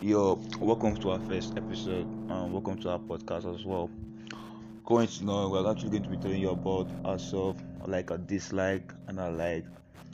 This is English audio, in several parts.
Yo, welcome to our first episode. Welcome to our podcast as well. Going to know, we're actually going to be telling you about ourselves, like a dislike and a like,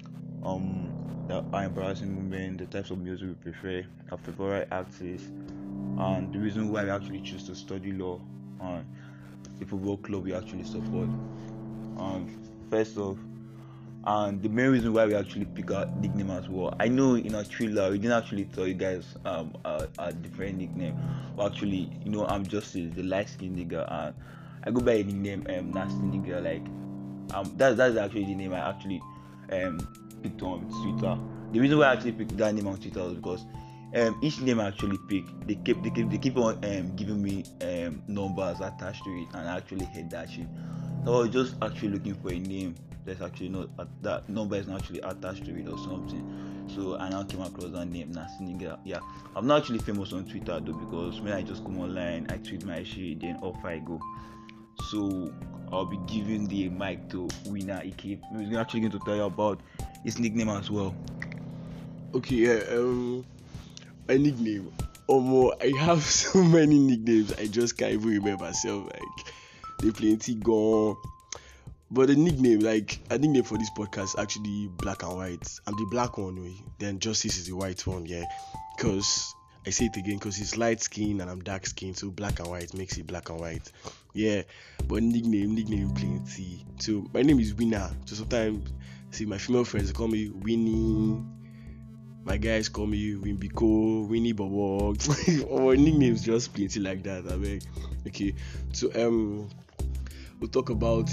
our embarrassing moment, the types of music we prefer, our favorite artists, and the reason why we actually choose to study law, and the football club we actually support. First off, and the main reason why we actually pick our nickname as well. I know in our trailer we didn't actually tell you guys a different nickname. But actually, I'm just the light skinned nigga, and I go by a nickname nasty nigga. Like that's actually the name I actually picked on Twitter. The reason why I actually picked that name on Twitter was because each name I actually pick, they keep on giving me numbers attached to it, and I actually hate that shit. So I was just actually looking for a name there's actually not that number is not actually attached to it or something. So I now came across that name, Nasty Nigga. Yeah, I'm not actually famous on Twitter though, because when I just come online, I tweet my shit, then off I go. So I'll be giving the mic to Winner Ike. He's actually going to tell you about his nickname as well. Okay, my nickname. I have so many nicknames. I just can't even remember myself. Like they plenty gone. But the nickname, a nickname for this podcast is actually Black and White. I'm the black one, then Justice is the white one, yeah. Because, I say it again, because he's light skin and I'm dark skin, so black and white makes it black and white. Yeah, but nickname plenty. So, my name is Winner. So, sometimes, my female friends call me Winnie. My guys call me Wimbiko, Winnie Bobo. Our nicknames just plenty like that, I mean. Okay, so, we'll talk about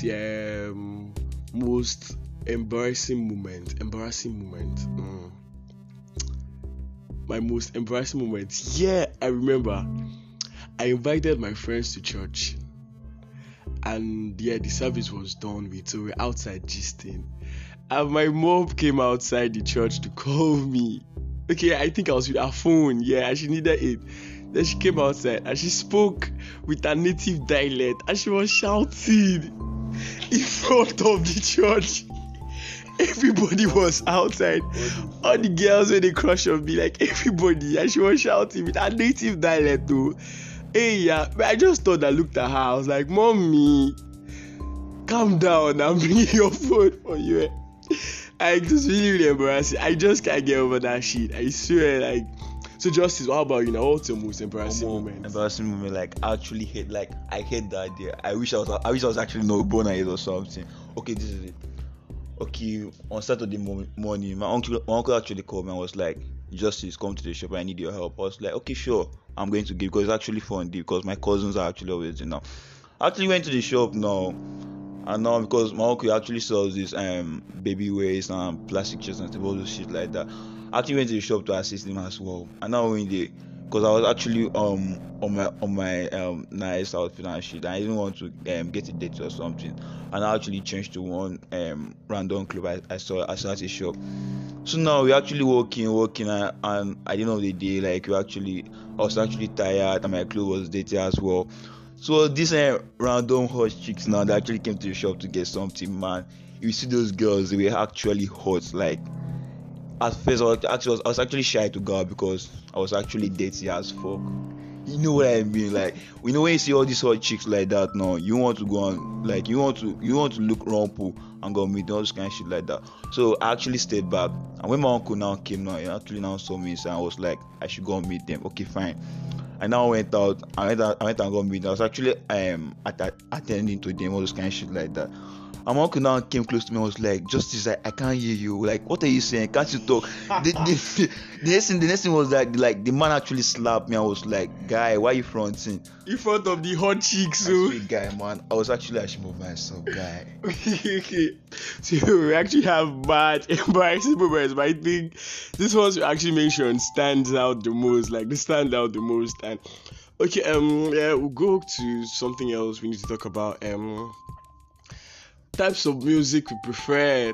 most embarrassing moment. My most embarrassing moment. Yeah, I remember. I invited my friends to church, and the service was done with. So we're outside gisting, and my mom came outside the church to call me. Okay, I think I was with her phone. Yeah, she needed it. Then she came outside and she spoke with her native dialect and she was shouting in front of the church. Everybody was outside. All the girls when they crush on me, like everybody, and she was shouting with her native dialect too. Hey, yeah, but I just thought I looked at her. I was like, Mommy, calm down. I'm bringing your phone for you. It was really embarrassing. I just can't get over that shit. I swear, So Justice, how about you now? What's your most embarrassing moment? Embarrassing moment, I actually hate, I hate that idea. I wish I was actually not born at it or something. Okay, this is it. Okay, on Saturday morning, my uncle actually called me and was like, Justice, come to the shop, I need your help. I was like, okay, sure, I'm going to give, because it's actually fun, because my cousins are actually always I actually went to the shop now, and now because my uncle actually sells this baby waste and plastic chairs and all those shit like that. I actually went to the shop to assist him as well. And now when because I was actually on my nice outfit and shit, I didn't want to get a date or something, and I actually changed to one random club I saw at the shop. So now we're actually walking, and at the end of the day, I was actually tired and my clothes was dirty as well. So these random hot chicks now, they actually came to the shop to get something, man. You see those girls, they were actually hot. At first, I was actually shy to go out because I was actually dirty as fuck. You know what I mean? When you see all these hot chicks like that now, you want to go on, you want to look rumple and go meet all this kind of shit like that. So I actually stayed back, and when my uncle now came now, he actually now saw me, so I was like, I should go and meet them. Okay, fine. I now went out. I went and go meet them. I was actually attending to them, all this kind of shit like that. And my uncle now came close to me and was like, Justice, I can't hear you. What are you saying? Can't you talk? The next thing was the man actually slapped me. I was like, guy, why are you fronting? In front of the hot chicks, guy, man. I was actually ashamed of myself, guy. Okay. So we actually have bad, embarrassing moments, but I think this one we actually mentioned stands out the most. They stand out the most. And okay, we'll go to something else we need to talk about. Types of music we prefer.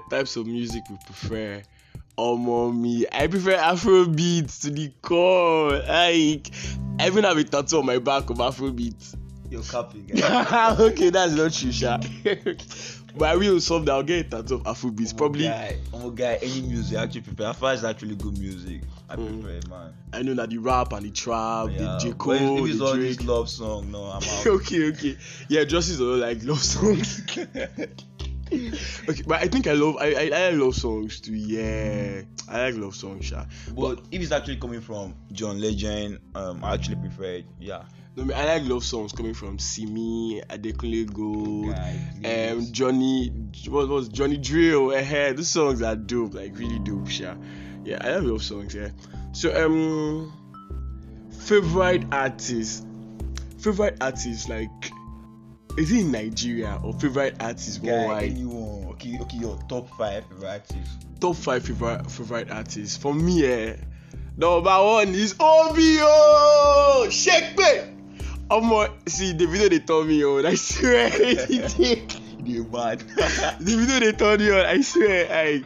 Me, I prefer Afrobeat to the core. I even have a tattoo on my back of Afrobeat. You're capping, guy. Okay, that's not true, Sha. But I will solve that. I'll get a tattoo of Afrobeats. Probably. Guy, any music I actually prefer. As far as actually good music, I prefer it, man. I know that the rap and the trap, the J. But Cole, if it's the all Drake. this love song, no, I'm out. Okay. Yeah, Justice don't like love songs. Okay, but I think I like love songs too. Yeah, I like love songs, sha. But if it's actually coming from John Legend, I actually prefer it. Yeah. No, I like love songs coming from Simi, Adekunle Gold, Guy, Johnny, what was Johnny Drill? Those songs are dope, like really dope, sha. Yeah, I like love songs. Yeah. So favorite artist, like. Is it in Nigeria or favorite artist worldwide? Anyone. Okay, your top 5 favorite artists. Top 5 favorite artists. For me, number 1 is OBO. Shake me. See the video they told me on. I swear, They're bad. the video they told me on. I swear,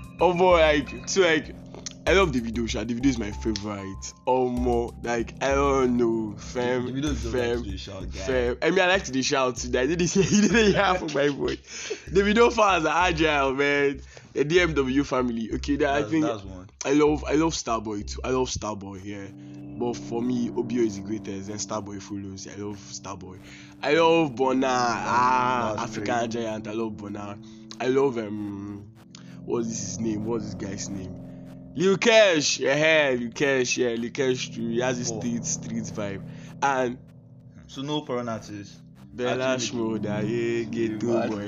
I love the video. The video is my favorite. I don't know, fam. The video is the shout, guy. Fam. I mean, I like to shout today. I didn't say he didn't hear from my voice. The video fans are agile, man. The DMW family. Okay, that's one. I love Starboy too. I love Starboy, yeah. But for me, OBO is the greatest. Then Starboy follows. I love Starboy. I love Bona. African Giant. I love Bona. I love what's this guy's name? Lil Kesh, Lil Kesh too. He has this street vibe. And so no foreign artists. Bella Shmoda, get boy.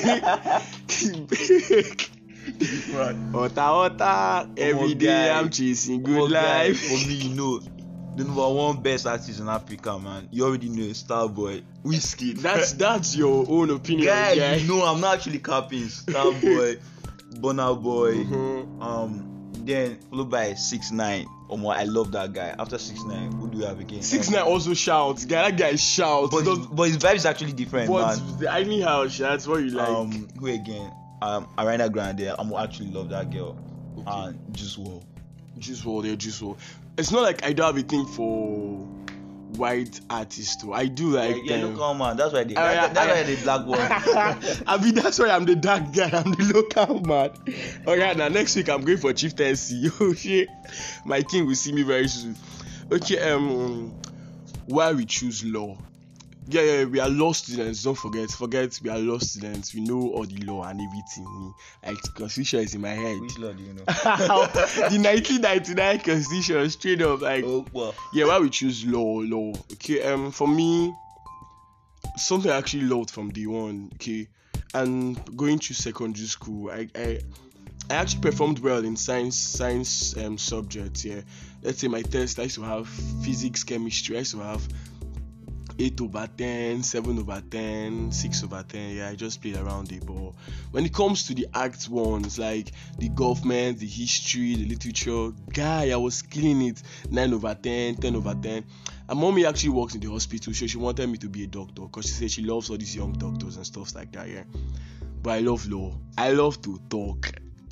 Ota, every day I'm chasing good life. For me, the number 1 best artist in Africa, man. You already know Starboy, Wizkid. That's your own opinion, guy. No, I'm not actually capping. Starboy, Burna Boy, then followed by 6ix9ine. I love that guy. After 6ix9ine, who do we have again? 6ix9ine also shouts. That guy shouts. But his vibe is actually different, man. Anyhow, that's what you like. Who again? Ariana Grande. I actually love that girl. Okay. And Juice WRLD. Juice WRLD. It's not like I don't have a thing for white artists too. I do like them. Local man. That's why that's why the black one. I mean, that's why I'm the dark guy. I'm the local man. Okay, now next week I'm going for chieftaincy. Oh shit, my king will see me very soon. Okay, why we choose law? Yeah, we are law students. Don't forget, we are law students. We know all the law and everything. Like the constitution is in my head. Which law do you know? The 1999 constitution, straight up. Like, yeah, why we choose law? Okay, for me, something I actually loved from day one. Okay, and going through secondary school, I actually performed well in science subjects. Yeah, let's say my test, I used to have physics, chemistry. I used to have 8/10, 7/10, 6/10. Yeah, I just played around it. But when it comes to the act ones, like the government, the history, the literature, guy, I was killing it. 9/10, 10/10. And mommy actually works in the hospital, so she wanted me to be a doctor because she said she loves all these young doctors and stuff like that. Yeah, but I love law. I love to talk.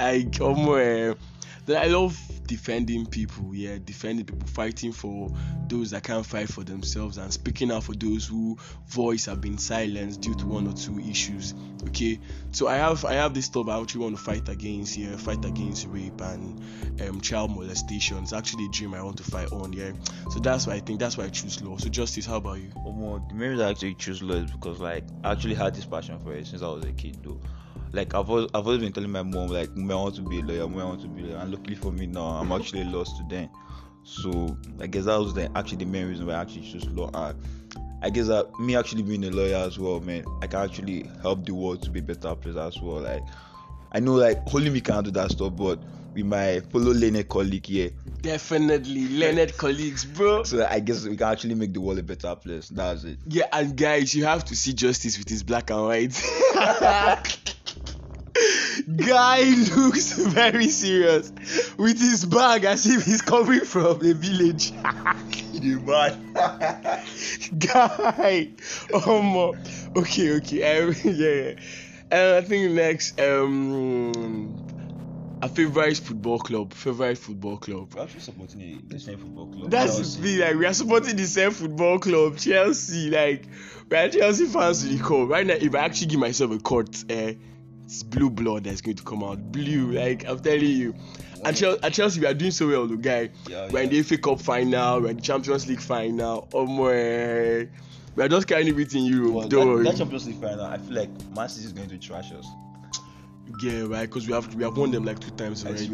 Then I love defending people, fighting for those that can't fight for themselves and speaking out for those whose voice have been silenced due to 1 or 2 issues. Okay, so I have this stuff I actually want to fight against rape and child molestation. It's actually a dream I want to fight on. Yeah, so that's why I choose law. So Justice, how about you? The main reason I actually choose law is because I actually had this passion for it since I was a kid, though. Like I've always been telling my mom, like, I want to be a lawyer, and luckily for me now, I'm actually a law student. So I guess that was the main reason why I actually chose law. I guess that me actually being a lawyer as well, man, I can actually help the world to be a better place as well. Like I know, like, only me can't do that stuff, but with my fellow learned colleague here, definitely learned colleagues, bro. So I guess we can actually make the world a better place. That's it. Yeah, and guys, you have to see Justice with his black and white. Guy looks very serious with his bag as if he's coming from the village. You mad? Guy, okay. Yeah. And I think next, A favorite football club. We're actually supporting the same football club. That's Chelsea. the thing, like, we are supporting the same football club, Chelsea. Like, we are Chelsea fans to the core. Right now, if I actually give myself a cut, it's blue blood that's going to come out. Blue, like, I'm telling you. And Chelsea, we are doing so well, guy. We're in the FA Cup final, we're in the Champions League final. Oh my. We are just carrying everything in Europe. That Champions League final, I feel like Man City is going to trash us. Yeah, right, because we have won them like 2 times already.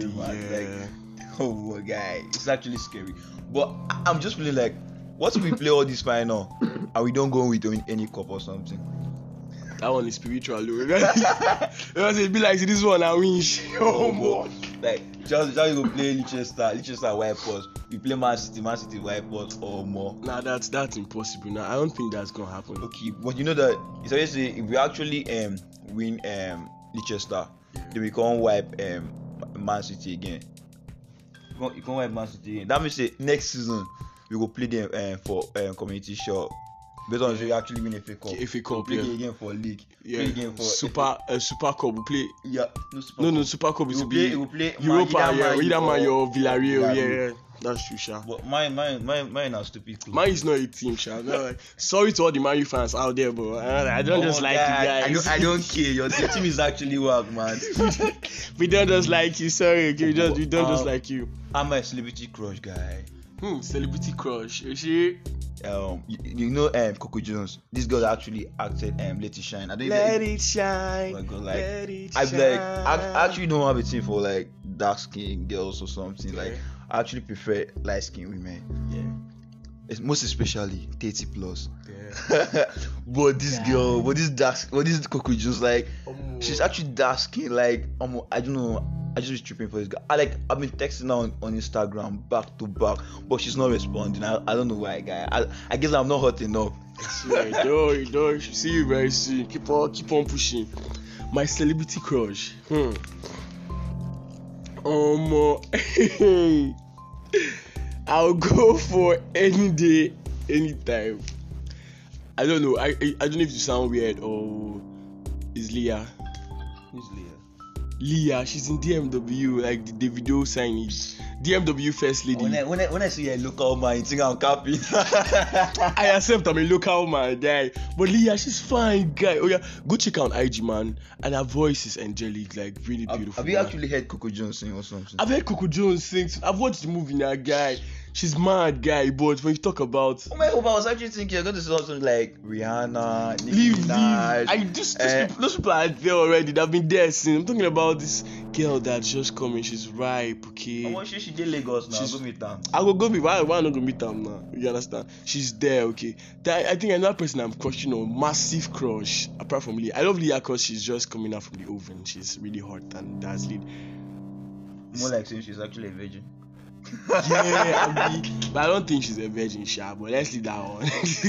Oh my guy, it's actually scary. But I'm just feeling like, what if we play all this final and we don't go with any cup or something? That one is spiritual, because it be like this one I win. Oh my. Like Chelsea go play Leicester wipe us. We play Man City wipe us or more. Nah, that's impossible. Nah, I don't think that's gonna happen. Okay, but you know that it's always say if we actually win Leicester, then we can't wipe Man City again. You can't wipe Man City again. That means say next season we go play them for Community Shield. Based on if we actually win FA Cup. We'll play again for league. Play again for Super Cup. We play. Yeah, Super Cup is we'll play Europa. Either Man or Villarreal. Yeah, that's true, Sha. But mine are stupid club. Mine is not a team, Sha. Like, sorry to all the Man U fans out there, but I don't just like you guys. I don't care. Your team is actually work, man. We don't just like you. Sorry, okay? We don't just like you. I'm a celebrity crush guy. Celebrity crush. Is she? You know Coco Jones. This girl actually acted Let It Shine. Let It Shine. Oh my God, I actually don't have a thing for like dark skin girls or something. Like I actually prefer light skin women. Yeah. It's most especially 30 plus. Yeah. But this Coco Jones, like she's actually dark skin. Like I don't know. I just was tripping for this guy. I've been texting her on Instagram back to back, but she's not responding. I don't know why, guy. I guess I'm not hot enough. Don't. See you very soon. Keep on pushing. My celebrity crush. I'll go for any day, anytime. I don't know. I don't know if you sound weird or is Leah. Who's Leah? Leah, she's in DMW, like the Davido signage. DMW first lady. When I see a local man, you think I'm capping. I accept I'm a local man, guy. But Leah, she's fine, guy. Oh yeah, go check out IG, man. And her voice is angelic, like really beautiful. Have you actually heard Coco Jones sing or something? I've heard Coco Jones sing. I've watched the movie now, guy. She's mad, guy. But when you talk about, oh my God, I was actually thinking you're going to say something like Rihanna, Nicki Minaj. Those people are there already. They've been there since. I'm talking about this girl that's just coming. She's ripe, okay. Oh, she did Lagos now. Go meet them. I will go meet. Why not go meet them now? You understand? She's there, okay. I think another person I'm crushing on, massive crush. Apart from Leah, I love Leah because she's just coming out from the oven. She's really hot and dazzling. More like saying she's actually a virgin. But I don't think she's a virgin, Sha. But let's leave that one.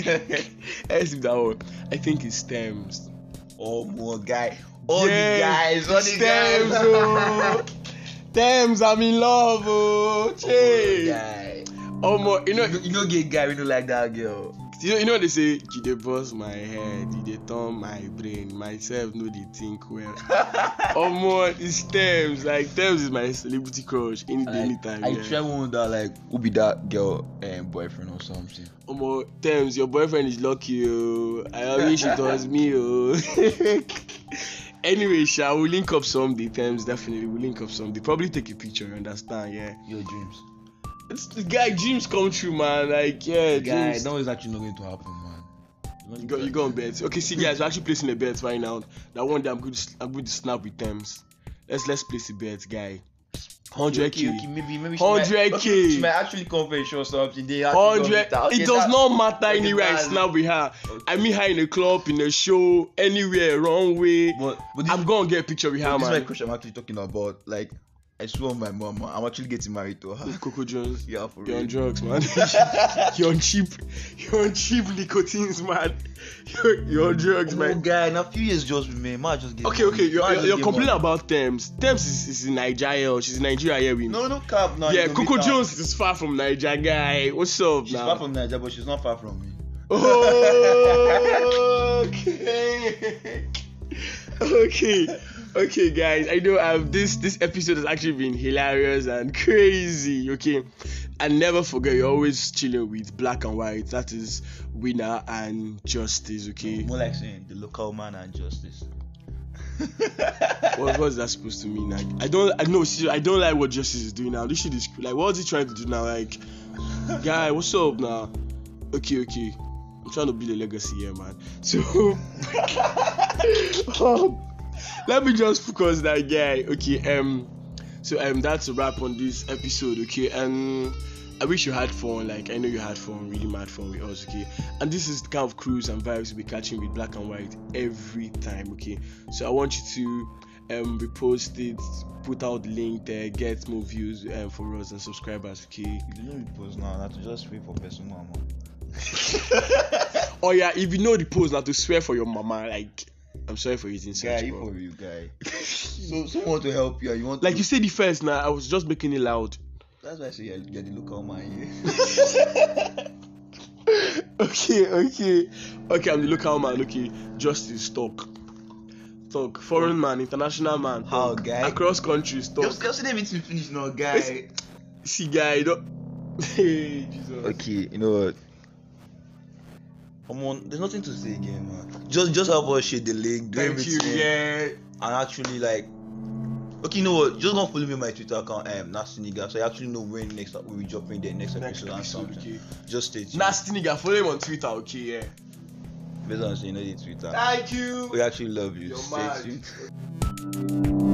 I think it's Stems. Oh, more guy. All the guys. Stems, I'm in love. Oh, guy. Oh, more. You know, gay guy. We don't like that girl. You know what they say? You dey bust my head, you dey turn my brain, myself no dey think well. It's Stems. Like Stems is my celebrity crush anytime. I try wonder like who be that girl boyfriend or something. Stems, your boyfriend is lucky. I wish it was me. Anyway, Sha, we'll link up someday. Stems, definitely we'll link up someday. Probably take a picture. You understand? Yeah. Your dreams. It's the guy dreams come true, man. Like yeah, guy, dreams. that is actually not going to happen, man. You go on bet. Okay, see guys, we're actually placing a bet right now. That one day I'm going to snap with Thames. Let's place a bet, guy. 100k. Okay, maybe 100k. She might actually confess or something. 100. It does not matter anywhere I snap with her. Okay. I meet her in a club, in a show, anywhere, wrong way. But I'm gonna get a picture with her, man. This is my crush I'm actually talking about. Like, I swear on my mama, I'm actually getting married to her. Coco Jones. Yeah, for real. You're on drugs, man. You're on cheap nicotines, man. You're on drugs, man. Guy, in a few years just with me, man, just get okay. You're complaining about Thames. Thames is in Nigeria. She's in Nigeria here with me. No cap now. Yeah, Coco Jones is far from Nigeria, guy. What's up, she's now? Far from Nigeria, but she's not far from me. Okay. Okay, guys, I know this episode has actually been hilarious and crazy. Okay, and never forget, you're always chilling with Black and White. That is Winner and Justice. Okay, More like saying the local man and justice. what's that supposed to mean? Like, I don't like what Justice is doing now. This shit is like, what's he trying to do now? Like, guy, what's up now? Okay, I'm trying to build a legacy here, man. So, let me just focus that guy. Okay, so that's a wrap on this episode. Okay, and I wish you had fun. Like, I know you had fun, really mad fun with us. Okay, and this is the kind of cruise and vibes we'll be catching with Black and White every time. Okay, so I want you to repost it, put out the link there, get more views for us and subscribers. Okay, You don't repost now. Not to just wait for person mama. Oh yeah, if you know the post, not to swear for your mama. Like, I'm sorry for using such. Guy, you for you, guy. So someone to help you. You want Like to, you said the first now, I was just making it loud. That's why I say you're the local man here. Okay, I'm the local man. Okay, Justice, talk. Foreign man, international man. How, talk. guy? Across countries, talk. Just let me finish now, guy. See, guy, you don't. Hey, Jesus. Okay, you know what? Come on, there's nothing to say again, man. Just help us share the link, do Thank you, everything, yeah. and actually like. Okay, you know what? Just gonna follow me on my Twitter account, Nasty Nigga, so I actually know when we'll be dropping the next episode and something. Okay. Just stay tuned. Nasty nigga, follow him on Twitter, okay, yeah. Based on saying, you know the Twitter. Thank you. We actually love you. You're Stay mad. tuned.